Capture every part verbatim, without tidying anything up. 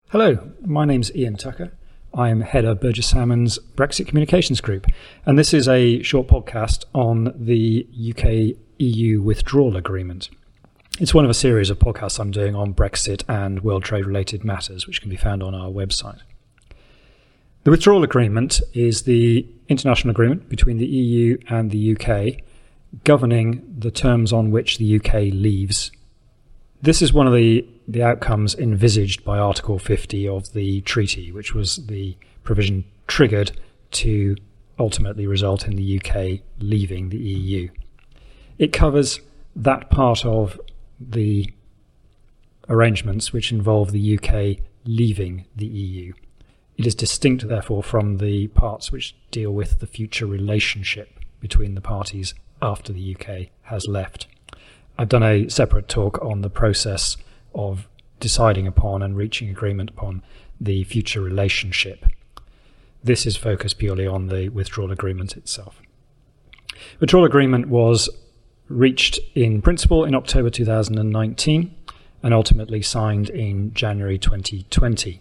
Hello, my name's Ian Tucker. I am head of Burgess Salmon's Brexit Communications Group, and this is a short podcast on the U K E U withdrawal agreement. It's one of a series of podcasts I'm doing on Brexit and world trade related matters, which can be found on our website. The withdrawal agreement is the international agreement between the E U and the U K governing the terms on which the U K leaves. This is one of the, the outcomes envisaged by Article fifty of the treaty, which was the provision triggered to ultimately result in the U K leaving the E U. It covers that part of the arrangements which involve the U K leaving the E U. It is distinct, therefore, from the parts which deal with the future relationship between the parties after the U K has left. I've done a separate talk on the process of deciding upon and reaching agreement upon the future relationship. This is focused purely on the withdrawal agreement itself. Withdrawal agreement was reached in principle in October two thousand nineteen and ultimately signed in January twenty twenty.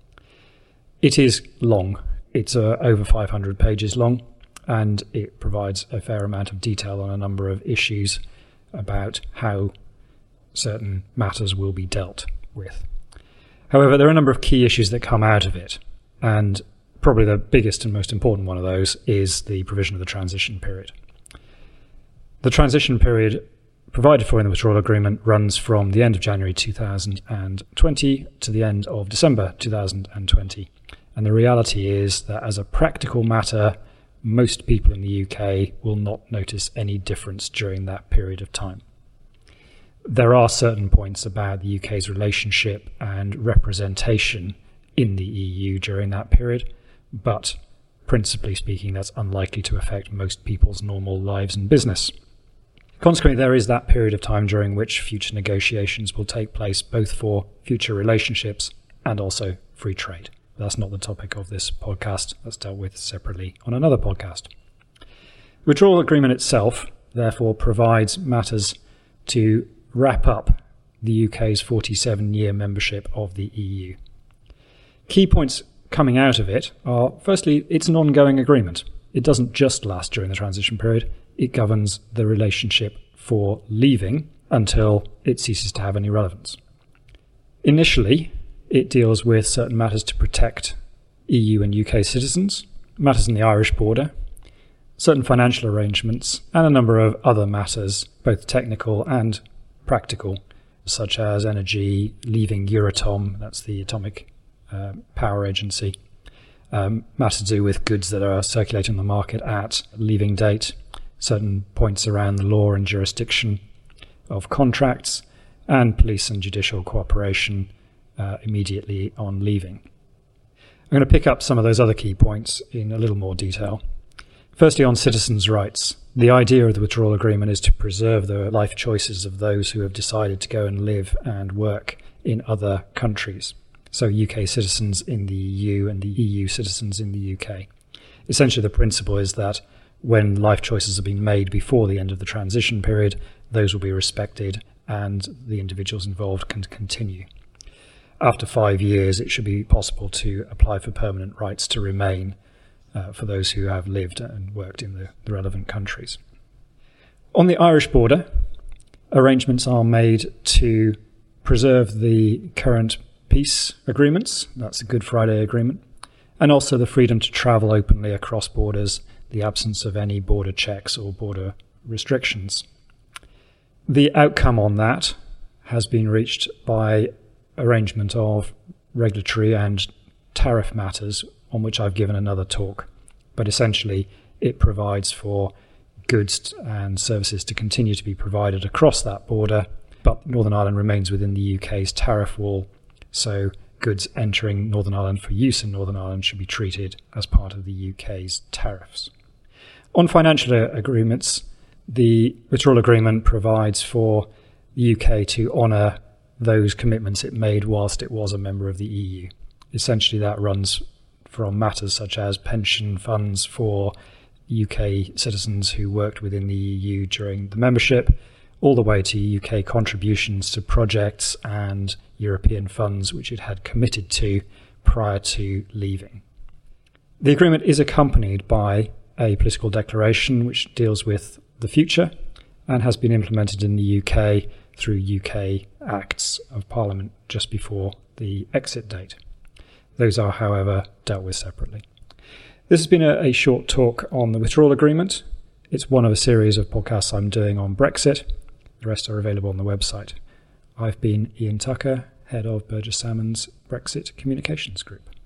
It is long. It's uh, over five hundred pages long, and it provides a fair amount of detail on a number of issues about how certain matters will be dealt with. However, there are a number of key issues that come out of it, and probably the biggest and most important one of those is the provision of the transition period. The transition period provided for in the withdrawal agreement runs from the end of January two thousand twenty to the end of December two thousand twenty. And the reality is that as a practical matter, most people in the U K will not notice any difference during that period of time. There are certain points about the U K's relationship and representation in the E U during that period, but principally speaking, that's unlikely to affect most people's normal lives and business. Consequently, there is that period of time during which future negotiations will take place, both for future relationships and also free trade. That's not the topic of this podcast. That's dealt with separately on another podcast. The withdrawal agreement itself, therefore, provides matters to wrap up the U K's forty-seven year membership of the E U. Key points coming out of it are, firstly, it's an ongoing agreement. It doesn't just last during the transition period. It governs the relationship for leaving until it ceases to have any relevance. Initially, it deals with certain matters to protect E U and U K citizens, matters in the Irish border, certain financial arrangements, and a number of other matters, both technical and practical, such as energy, leaving Euratom, that's the Atomic uh, Power Agency, um, matters to do with goods that are circulating on the market at leaving date, certain points around the law and jurisdiction of contracts, and police and judicial cooperation Uh, immediately on leaving. I'm going to pick up some of those other key points in a little more detail. Firstly, on citizens' rights. The idea of the withdrawal agreement is to preserve the life choices of those who have decided to go and live and work in other countries. So U K citizens in the E U and the E U citizens in the U K. Essentially, the principle is that when life choices have been made before the end of the transition period, those will be respected and the individuals involved can continue. After five years, it should be possible to apply for permanent rights to remain uh, for those who have lived and worked in the, the relevant countries. On the Irish border, arrangements are made to preserve the current peace agreements, that's the Good Friday Agreement, and also the freedom to travel openly across borders, the absence of any border checks or border restrictions. The outcome on that has been reached by arrangement of regulatory and tariff matters on which I've given another talk. But essentially, it provides for goods and services to continue to be provided across that border, but Northern Ireland remains within the U K's tariff wall, so goods entering Northern Ireland for use in Northern Ireland should be treated as part of the U K's tariffs. On financial agreements, the withdrawal agreement provides for the U K to honour those commitments it made whilst it was a member of the E U. Essentially, that runs from matters such as pension funds for U K citizens who worked within the E U during the membership, all the way to U K contributions to projects and European funds which it had committed to prior to leaving. The agreement is accompanied by a political declaration which deals with the future and has been implemented in the U K through U K Acts of Parliament just before the exit date. Those are, however, dealt with separately. This has been a, a short talk on the withdrawal agreement. It's one of a series of podcasts I'm doing on Brexit. The rest are available on the website. I've been Ian Tucker, head of Burgess Salmon's Brexit Communications Group.